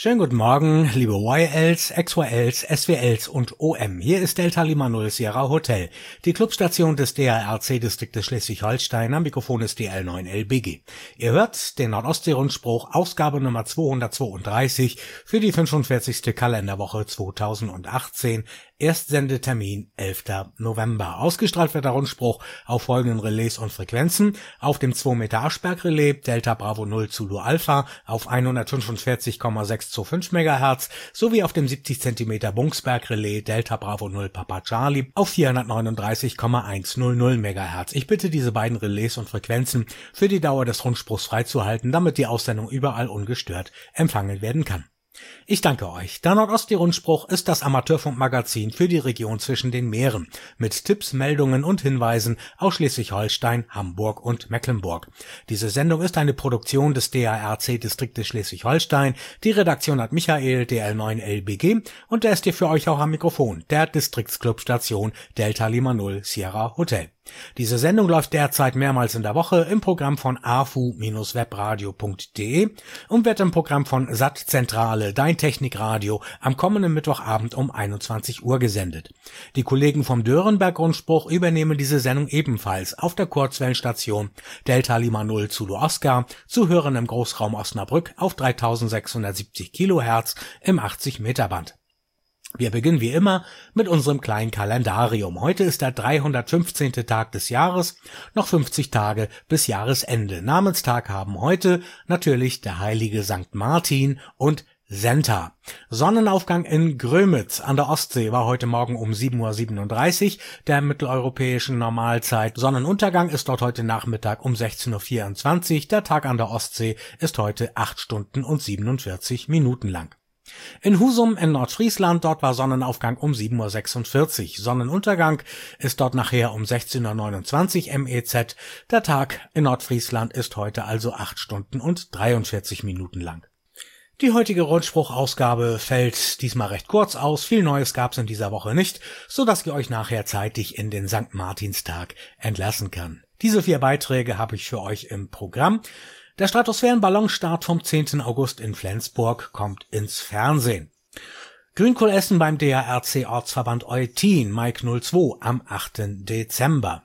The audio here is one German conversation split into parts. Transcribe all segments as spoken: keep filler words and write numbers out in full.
Schönen guten Morgen, liebe Y Ls, X Y Ls, S W Ls und O M. Hier ist Delta Lima Null Sierra Hotel, die Clubstation des D R R C-Distriktes Schleswig-Holstein. Am Mikrofon ist D L neun L B G. Ihr hört den Nordostsee-Rundspruch, Ausgabe Nummer zweihundertzweiunddreißig für die fünfundvierzigste Kalenderwoche zweitausendachtzehn. Erstsendetermin elfter November. Ausgestrahlt wird der Rundspruch auf folgenden Relais und Frequenzen: auf dem zwei Meter Aschberg-Relais Delta Bravo Null Zulu Alpha auf hundertfünfundvierzig Komma sechshundertfünf Megahertz sowie auf dem siebzig Zentimeter Bungsberg-Relais Delta Bravo Null Papa Charlie auf vierhundertneununddreißig Komma hundertzehn Megahertz. Ich bitte, diese beiden Relais und Frequenzen für die Dauer des Rundspruchs freizuhalten, damit die Aussendung überall ungestört empfangen werden kann. Ich danke euch. Der Nordostsee-Rundspruch ist das Amateurfunkmagazin für die Region zwischen den Meeren mit Tipps, Meldungen und Hinweisen aus Schleswig-Holstein, Hamburg und Mecklenburg. Diese Sendung ist eine Produktion des D R R C-Distriktes Schleswig-Holstein. Die Redaktion hat Michael, D L neun L B G, und der ist hier für euch auch am Mikrofon, der Distriktsclubstation Delta Lima Null Sierra Hotel. Diese Sendung läuft derzeit mehrmals in der Woche im Programm von a f u Bindestrich webradio punkt de und wird im Programm von S A T Zentrale, Dein Technikradio, am kommenden Mittwochabend um einundzwanzig Uhr gesendet. Die Kollegen vom Dörenberg-Rundspruch übernehmen diese Sendung ebenfalls auf der Kurzwellenstation Delta Lima Null Zulu Oscar, zu hören im Großraum Osnabrück auf dreitausendsechshundertsiebzig Kilohertz im achtzig Meter Band. Wir beginnen wie immer mit unserem kleinen Kalendarium. Heute ist der dreihundertfünfzehnte Tag des Jahres, noch fünfzig Tage bis Jahresende. Namenstag haben heute natürlich der heilige Sankt Martin und Senta. Sonnenaufgang in Grömitz an der Ostsee war heute Morgen um sieben Uhr siebenunddreißig der mitteleuropäischen Normalzeit. Sonnenuntergang ist dort heute Nachmittag um sechzehn Uhr vierundzwanzig. Der Tag an der Ostsee ist heute acht Stunden und siebenundvierzig Minuten lang. In Husum in Nordfriesland, dort war Sonnenaufgang um sieben Uhr sechsundvierzig. Sonnenuntergang ist dort nachher um sechzehn Uhr neunundzwanzig M E Z. Der Tag in Nordfriesland ist heute also acht Stunden und dreiundvierzig Minuten lang. Die heutige Rundspruchausgabe fällt diesmal recht kurz aus. Viel Neues gab's in dieser Woche nicht, so dass ihr euch nachher zeitig in den Sankt Martinstag entlassen kann. Diese vier Beiträge habe ich für euch im Programm. Der Stratosphärenballonstart vom zehnten August in Flensburg kommt ins Fernsehen. Grünkohl essen beim D R R C-Ortsverband Eutin, Mike null zwei, am achten Dezember.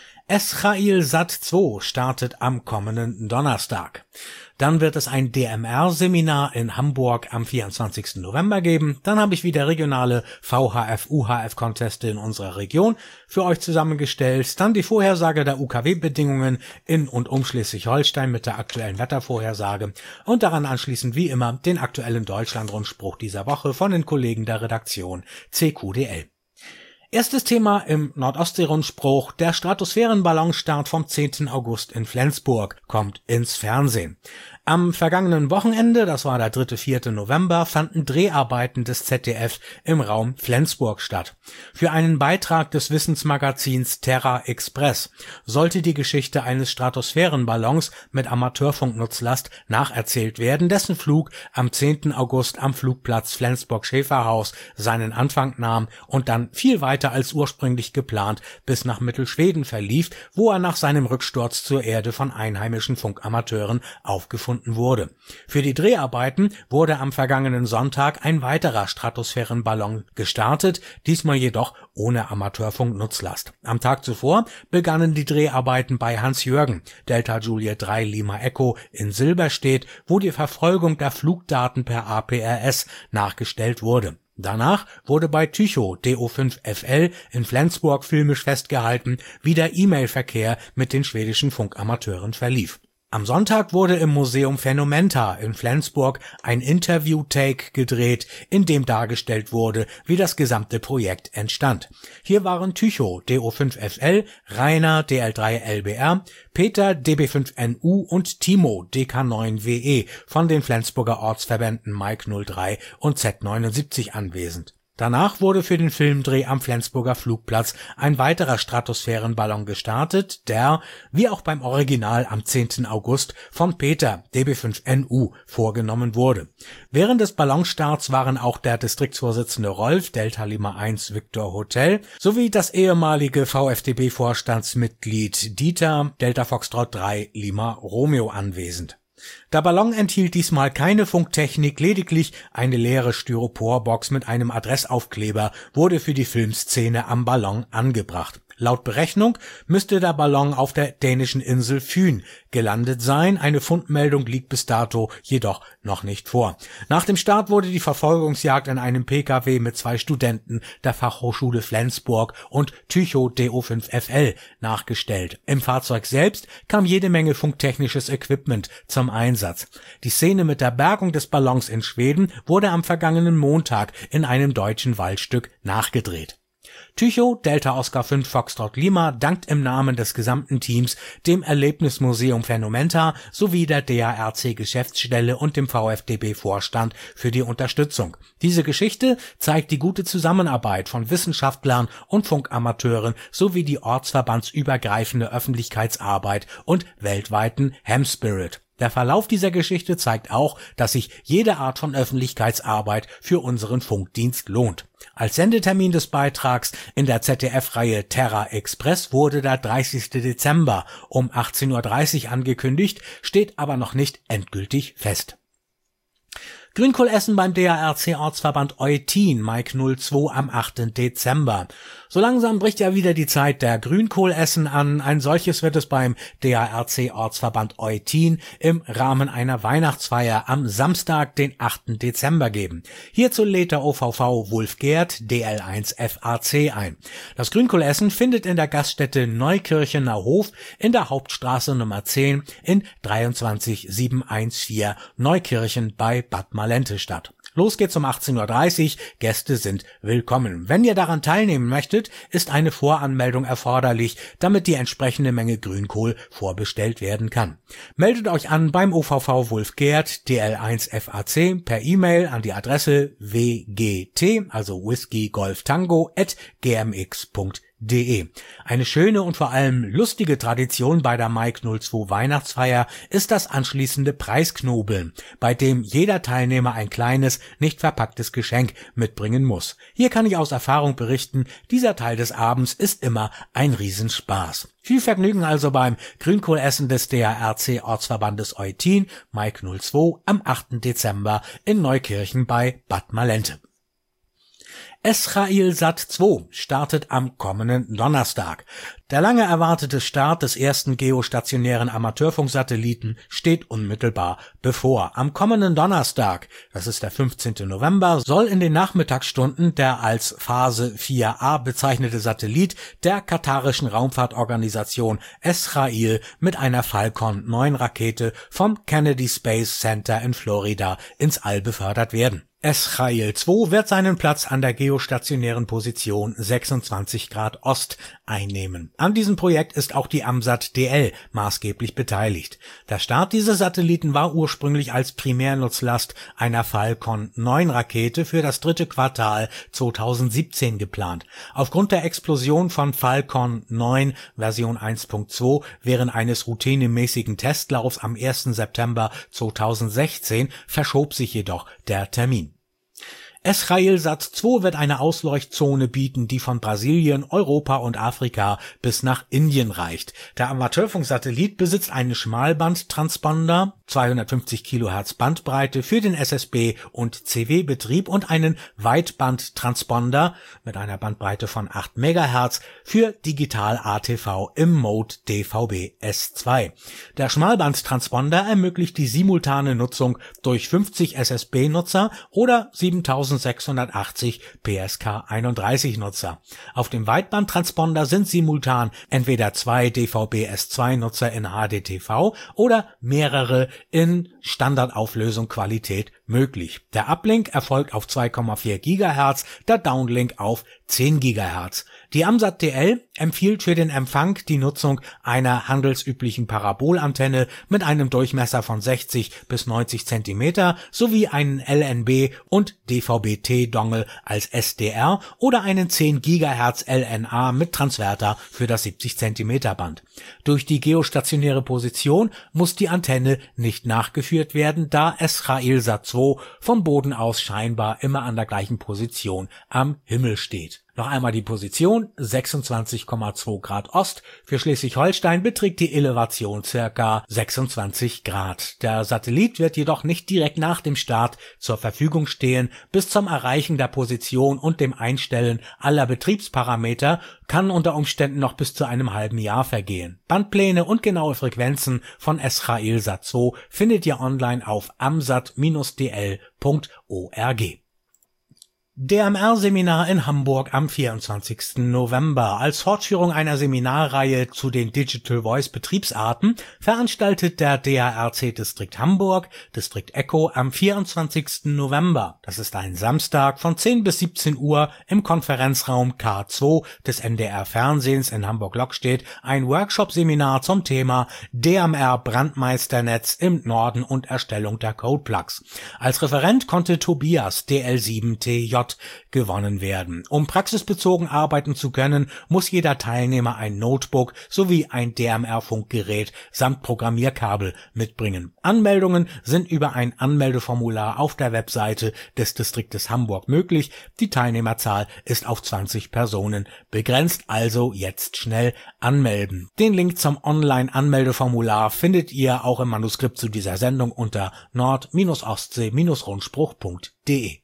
Esrail Sat zwei startet am kommenden Donnerstag. Dann wird es ein D M R-Seminar in Hamburg am vierundzwanzigsten November geben. Dann habe ich wieder regionale V H F-U H F-Conteste in unserer Region für euch zusammengestellt. Dann die Vorhersage der U K W-Bedingungen in und um Schleswig-Holstein mit der aktuellen Wettervorhersage. Und daran anschließend wie immer den aktuellen Deutschland-Rundspruch dieser Woche von den Kollegen der Redaktion C Q D L. Erstes Thema im Nordostsee-Rundspruch: Der Stratosphärenballonstart vom zehnten August in Flensburg kommt ins Fernsehen. Am vergangenen Wochenende, das war der dritte vierten November, fanden Dreharbeiten des Z D F im Raum Flensburg statt. Für einen Beitrag des Wissensmagazins Terra Express sollte die Geschichte eines Stratosphärenballons mit Amateurfunknutzlast nacherzählt werden, dessen Flug am zehnten August am Flugplatz Flensburg-Schäferhaus seinen Anfang nahm und dann viel weiter als ursprünglich geplant bis nach Mittelschweden verlief, wo er nach seinem Rücksturz zur Erde von einheimischen Funkamateuren aufgefunden wurde. Für die Dreharbeiten wurde am vergangenen Sonntag ein weiterer Stratosphärenballon gestartet, diesmal jedoch ohne Amateurfunknutzlast. Am Tag zuvor begannen die Dreharbeiten bei Hans-Jürgen, Delta Juliet drei Lima Echo in Silberstedt, wo die Verfolgung der Flugdaten per A P R S nachgestellt wurde. Danach wurde bei Tycho D O fünf F L in Flensburg filmisch festgehalten, wie der E-Mail-Verkehr mit den schwedischen Funkamateuren verlief. Am Sonntag wurde im Museum Phänomenta in Flensburg ein Interview-Take gedreht, in dem dargestellt wurde, wie das gesamte Projekt entstand. Hier waren Tycho D O fünf F L, Rainer D L drei L B R, Peter D B fünf N U und Timo D K neun W E von den Flensburger Ortsverbänden Mike null drei und Z neunundsiebzig anwesend. Danach wurde für den Filmdreh am Flensburger Flugplatz ein weiterer Stratosphärenballon gestartet, der, wie auch beim Original am zehnten August, von Peter D B fünf N U vorgenommen wurde. Während des Ballonstarts waren auch der Distriktsvorsitzende Rolf, Delta Lima eins Victor Hotel, sowie das ehemalige V F D B-Vorstandsmitglied Dieter, Delta Foxtrot drei Lima Romeo anwesend. Der Ballon enthielt diesmal keine Funktechnik, lediglich eine leere Styroporbox mit einem Adressaufkleber wurde für die Filmszene am Ballon angebracht. Laut Berechnung müsste der Ballon auf der dänischen Insel Fyn gelandet sein. Eine Fundmeldung liegt bis dato jedoch noch nicht vor. Nach dem Start wurde die Verfolgungsjagd in einem P K W mit zwei Studenten der Fachhochschule Flensburg und Tycho D O fünf F L nachgestellt. Im Fahrzeug selbst kam jede Menge funktechnisches Equipment zum Einsatz. Die Szene mit der Bergung des Ballons in Schweden wurde am vergangenen Montag in einem deutschen Waldstück nachgedreht. Tycho Delta Oscar fünf Foxtrot Lima dankt im Namen des gesamten Teams dem Erlebnismuseum Phänomenta sowie der D A R C-Geschäftsstelle und dem V F D B-Vorstand für die Unterstützung. Diese Geschichte zeigt die gute Zusammenarbeit von Wissenschaftlern und Funkamateuren sowie die ortsverbandsübergreifende Öffentlichkeitsarbeit und weltweiten Ham-Spirit. Der Verlauf dieser Geschichte zeigt auch, dass sich jede Art von Öffentlichkeitsarbeit für unseren Funkdienst lohnt. Als Sendetermin des Beitrags in der Z D F-Reihe Terra Express wurde der dreißigste Dezember um achtzehn Uhr dreißig angekündigt, steht aber noch nicht endgültig fest. Grünkohlessen beim D A R C-Ortsverband Eutin, Mike null zwei am achten Dezember. So langsam bricht ja wieder die Zeit der Grünkohlessen an. Ein solches wird es beim D A R C-Ortsverband Eutin im Rahmen einer Weihnachtsfeier am Samstag, den achten Dezember geben. Hierzu lädt der O V V Wulfgerd D L eins F A C ein. Das Grünkohlessen findet in der Gaststätte Neukirchener Hof in der Hauptstraße Nummer zehn in dreiundzwanzig siebenhundertvierzehn Neukirchen bei Bad Malente statt. Los geht's um achtzehn Uhr dreißig, Gäste sind willkommen. Wenn ihr daran teilnehmen möchtet, ist eine Voranmeldung erforderlich, damit die entsprechende Menge Grünkohl vorbestellt werden kann. Meldet euch an beim O V V Wulfgerd D L eins F A C per E-Mail an die Adresse w g t, also Whisky Golf Tango, at g m x punkt de. Eine schöne und vor allem lustige Tradition bei der Mike null zwei Weihnachtsfeier ist das anschließende Preisknobeln, bei dem jeder Teilnehmer ein kleines, nicht verpacktes Geschenk mitbringen muss. Hier kann ich aus Erfahrung berichten, dieser Teil des Abends ist immer ein Riesenspaß. Viel Vergnügen also beim Grünkohlessen des D A R C-Ortsverbandes Eutin, Mike null zwei, am achten Dezember in Neukirchen bei Bad Malente. Esrailsat zwei startet am kommenden Donnerstag. Der lange erwartete Start des ersten geostationären Amateurfunksatelliten steht unmittelbar bevor. Am kommenden Donnerstag, das ist der fünfzehnten November, soll in den Nachmittagsstunden der als Phase vier a bezeichnete Satellit der katarischen Raumfahrtorganisation Esrail mit einer Falcon neun Rakete vom Kennedy Space Center in Florida ins All befördert werden. Esrail zwei wird seinen Platz an der geostationären Position sechsundzwanzig Grad Ost einnehmen. An diesem Projekt ist auch die AMSAT D L maßgeblich beteiligt. Der Start dieses Satelliten war ursprünglich als Primärnutzlast einer Falcon neun Rakete für das dritte Quartal zweitausendsiebzehn geplant. Aufgrund der Explosion von Falcon neun Version eins Punkt zwei während eines routinemäßigen Testlaufs am ersten September zweitausendsechzehn verschob sich jedoch der Termin. Esrailsat zwei wird eine Ausleuchtzone bieten, die von Brasilien, Europa und Afrika bis nach Indien reicht. Der Amateurfunksatellit besitzt einen Schmalbandtransponder, zweihundertfünfzig Kilohertz Bandbreite für den S S B- und C W-Betrieb und einen Weitbandtransponder mit einer Bandbreite von acht Megahertz für Digital-A T V im Mode D V B S zwei. Der Schmalbandtransponder ermöglicht die simultane Nutzung durch fünfzig S S B-Nutzer oder siebentausendsechshundertachtzig P S K einunddreißig Nutzer. Auf dem Weitbandtransponder sind simultan entweder zwei D V B S zwei Nutzer in H D T V oder mehrere in Standardauflösung Qualität möglich. Der Uplink erfolgt auf zwei Komma vier Gigahertz, der Downlink auf zehn Gigahertz. Die AMSAT D L empfiehlt für den Empfang die Nutzung einer handelsüblichen Parabolantenne mit einem Durchmesser von sechzig bis neunzig Zentimeter sowie einen L N B und D V B T-Dongle als S D R oder einen zehn Gigahertz L N A mit Transverter für das siebzig Zentimeter Band. Durch die geostationäre Position muss die Antenne nicht nachgeführt werden, da Esrailsat zwei vom Boden aus scheinbar immer an der gleichen Position am Himmel steht. Noch einmal die Position: sechsundzwanzig Komma zwei Grad Ost. Für Schleswig-Holstein beträgt die Elevation circa sechsundzwanzig Grad. Der Satellit wird jedoch nicht direkt nach dem Start zur Verfügung stehen. Bis zum Erreichen der Position und dem Einstellen aller Betriebsparameter kann unter Umständen noch bis zu einem halben Jahr vergehen. Bandpläne und genaue Frequenzen von Esraelsat zwei findet ihr online auf amsat Bindestrich d l Punkt org. D M R-Seminar in Hamburg am vierundzwanzigsten November. Als Fortführung einer Seminarreihe zu den Digital Voice Betriebsarten veranstaltet der D A R C-Distrikt Hamburg, Distrikt Echo, am vierundzwanzigsten November. Das ist ein Samstag von zehn bis siebzehn Uhr im Konferenzraum K zwei des N D R-Fernsehens in Hamburg-Lockstedt ein Workshop-Seminar zum Thema D M R-Brandmeisternetz im Norden und Erstellung der Codeplugs. Als Referent konnte Tobias D L sieben T J gewonnen werden. Um praxisbezogen arbeiten zu können, muss jeder Teilnehmer ein Notebook sowie ein D M R-Funkgerät samt Programmierkabel mitbringen. Anmeldungen sind über ein Anmeldeformular auf der Webseite des Distriktes Hamburg möglich. Die Teilnehmerzahl ist auf zwanzig Personen begrenzt, also jetzt schnell anmelden. Den Link zum Online-Anmeldeformular findet ihr auch im Manuskript zu dieser Sendung unter nord ostsee rundspruch punkt de.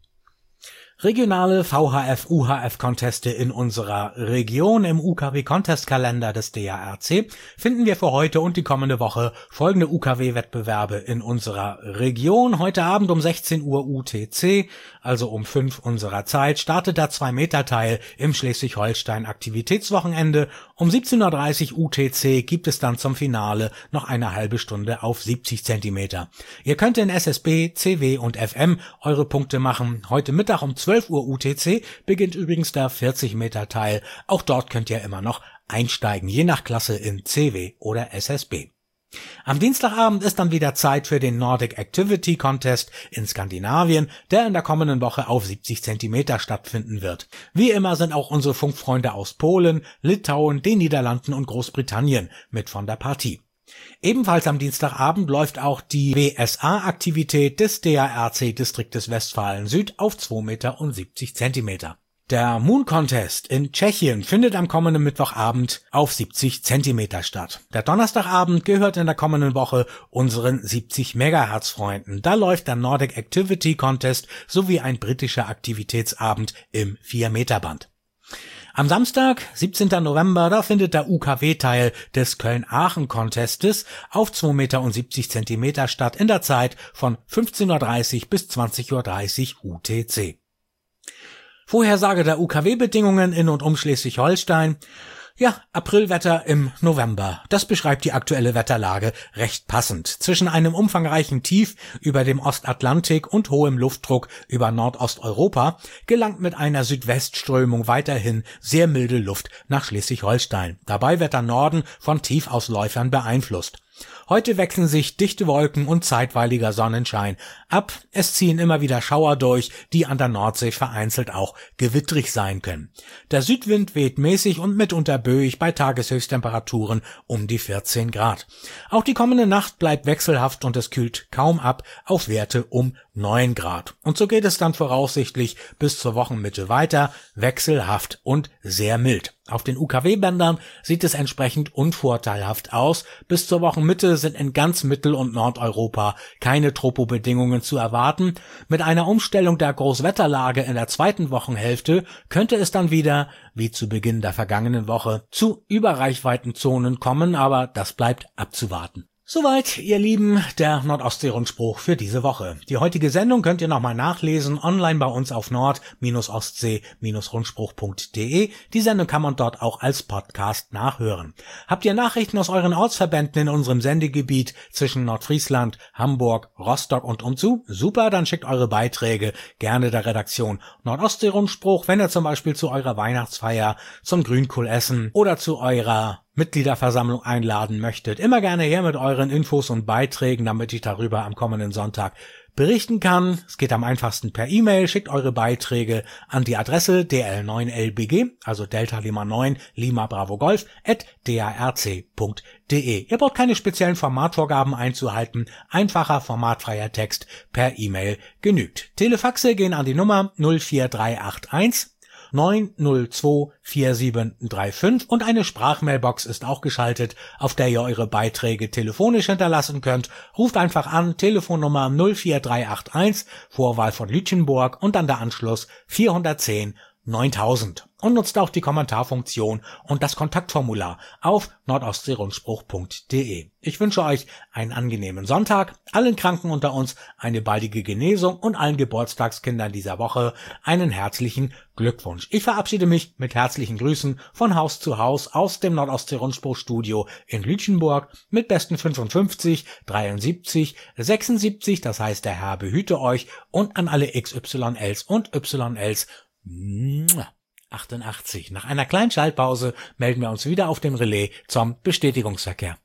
Regionale V H F-U H F-Conteste in unserer Region. Im U K W-Contestkalender des D A R C finden wir für heute und die kommende Woche folgende U K W-Wettbewerbe in unserer Region. Heute Abend um sechzehn Uhr U T C, also um fünf unserer Zeit, startet der zwei Meter Teil im Schleswig-Holstein-Aktivitätswochenende. Um siebzehn Uhr dreißig U T C gibt es dann zum Finale noch eine halbe Stunde auf siebzig Zentimeter. Ihr könnt in S S B, C W und F M eure Punkte machen. Heute Mittag um zwölf Uhr U T C beginnt übrigens der vierzig Meter Teil. Auch dort könnt ihr immer noch einsteigen, je nach Klasse in C W oder S S B. Am Dienstagabend ist dann wieder Zeit für den Nordic Activity Contest in Skandinavien, der in der kommenden Woche auf siebzig Zentimeter stattfinden wird. Wie immer sind auch unsere Funkfreunde aus Polen, Litauen, den Niederlanden und Großbritannien mit von der Partie. Ebenfalls am Dienstagabend läuft auch die W S A-Aktivität des D A R C-Distriktes Westfalen Süd auf zwei Meter und siebzig Zentimeter. Der Moon Contest in Tschechien findet am kommenden Mittwochabend auf siebzig Zentimeter statt. Der Donnerstagabend gehört in der kommenden Woche unseren siebzig Megahertz Freunden. Da läuft der Nordic Activity Contest sowie ein britischer Aktivitätsabend im vier Meter Band. Am Samstag, siebzehnten November, da findet der U K W-Teil des Köln-Aachen-Contestes auf zwei Meter und siebzig Zentimeter statt in der Zeit von fünfzehn Uhr dreißig bis zwanzig Uhr dreißig U T C. Vorhersage der U K W-Bedingungen in und um Schleswig-Holstein. Ja, Aprilwetter im November. Das beschreibt die aktuelle Wetterlage recht passend. Zwischen einem umfangreichen Tief über dem Ostatlantik und hohem Luftdruck über Nordosteuropa gelangt mit einer Südwestströmung weiterhin sehr milde Luft nach Schleswig-Holstein. Dabei wird der Norden von Tiefausläufern beeinflusst. Heute wechseln sich dichte Wolken und zeitweiliger Sonnenschein ab. Es ziehen immer wieder Schauer durch, die an der Nordsee vereinzelt auch gewittrig sein können. Der Südwind weht mäßig und mitunter böig bei Tageshöchsttemperaturen um die vierzehn Grad. Auch die kommende Nacht bleibt wechselhaft und es kühlt kaum ab auf Werte um neun Grad. Und so geht es dann voraussichtlich bis zur Wochenmitte weiter, wechselhaft und sehr mild. Auf den U K W-Bändern sieht es entsprechend unvorteilhaft aus. Bis zur Wochenmitte sind in ganz Mittel- und Nordeuropa keine Tropobedingungen zu erwarten. Mit einer Umstellung der Großwetterlage in der zweiten Wochenhälfte könnte es dann wieder, wie zu Beginn der vergangenen Woche, zu Überreichweitenzonen kommen, aber das bleibt abzuwarten. Soweit, ihr Lieben, der Nordostsee-Rundspruch für diese Woche. Die heutige Sendung könnt ihr nochmal nachlesen, online bei uns auf nord ostsee rundspruch punkt de. Die Sendung kann man dort auch als Podcast nachhören. Habt ihr Nachrichten aus euren Ortsverbänden in unserem Sendegebiet zwischen Nordfriesland, Hamburg, Rostock und umzu? Super, dann schickt eure Beiträge gerne der Redaktion Nordostsee-Rundspruch, wenn ihr zum Beispiel zu eurer Weihnachtsfeier, zum Grünkohlessen oder zu eurer Mitgliederversammlung einladen möchtet. Immer gerne her mit euren Infos und Beiträgen, damit ich darüber am kommenden Sonntag berichten kann. Es geht am einfachsten per E-Mail. Schickt eure Beiträge an die Adresse d l neun l b g, also Delta Lima neun Lima Bravo Golf, at d a r c punkt de. Ihr braucht keine speziellen Formatvorgaben einzuhalten. Einfacher, formatfreier Text per E-Mail genügt. Telefaxe gehen an die Nummer null vier drei acht eins neun null zwei vier sieben drei fünf und eine Sprachmailbox ist auch geschaltet, auf der ihr eure Beiträge telefonisch hinterlassen könnt. Ruft einfach an, Telefonnummer null vier drei acht eins, Vorwahl von Lütjenburg und dann der Anschluss vierhundertzehn neuntausend und nutzt auch die Kommentarfunktion und das Kontaktformular auf nordostseerundspruch punkt de. Ich wünsche euch einen angenehmen Sonntag, allen Kranken unter uns eine baldige Genesung und allen Geburtstagskindern dieser Woche einen herzlichen Glückwunsch. Ich verabschiede mich mit herzlichen Grüßen von Haus zu Haus aus dem Nordostseerundspruch-Studio in Lütjenburg mit besten fünfundfünfzig, dreiundsiebzig, sechsundsiebzig, das heißt der Herr behüte euch, und an alle X Y Ls und Y Ls achtundachtzig. Nach einer kleinen Schaltpause melden wir uns wieder auf dem Relais zum Bestätigungsverkehr.